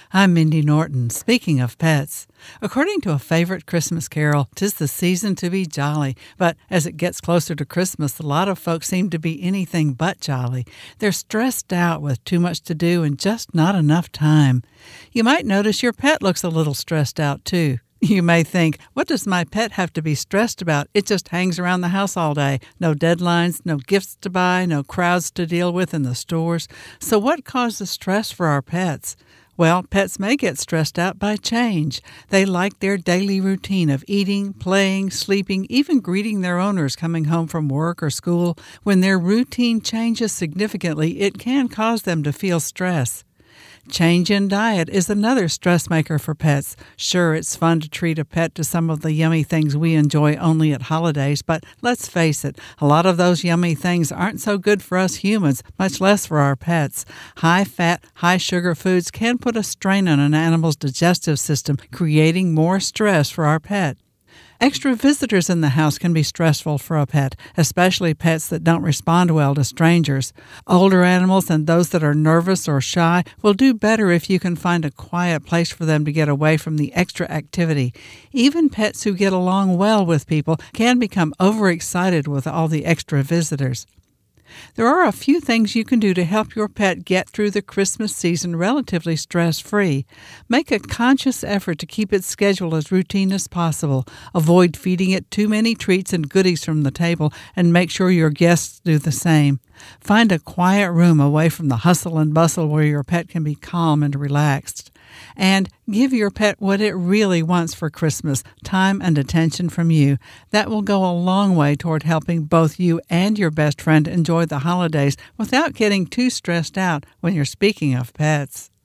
I'm Mindy Norton. Speaking of pets, according to a favorite Christmas carol, 'tis the season to be jolly. But as it gets closer to Christmas, a lot of folks seem to be anything but jolly. They're stressed out with too much to do and just not enough time. You might notice your pet looks a little stressed out too. You may think, what does my pet have to be stressed about? It just hangs around the house all day. No deadlines, no gifts to buy, no crowds to deal with in the stores. So what causes stress for our pets? Well, pets may get stressed out by change. They like their daily routine of eating, playing, sleeping, even greeting their owners coming home from work or school. When their routine changes significantly, it can cause them to feel stress. Change in diet is another stress maker for pets. Sure, it's fun to treat a pet to some of the yummy things we enjoy only at holidays, but let's face it, a lot of those yummy things aren't so good for us humans, much less for our pets. High-fat, high-sugar foods can put a strain on an animal's digestive system, creating more stress for our pet. Extra visitors in the house can be stressful for a pet, especially pets that don't respond well to strangers. Older animals and those that are nervous or shy will do better if you can find a quiet place for them to get away from the extra activity. Even pets who get along well with people can become overexcited with all the extra visitors. There are a few things you can do to help your pet get through the Christmas season relatively stress-free. Make a conscious effort to keep its schedule as routine as possible. Avoid feeding it too many treats and goodies from the table, and make sure your guests do the same. Find a quiet room away from the hustle and bustle where your pet can be calm and relaxed. And give your pet what it really wants for Christmas, time and attention from you. That will go a long way toward helping both you and your best friend enjoy the holidays without getting too stressed out when you're speaking of pets.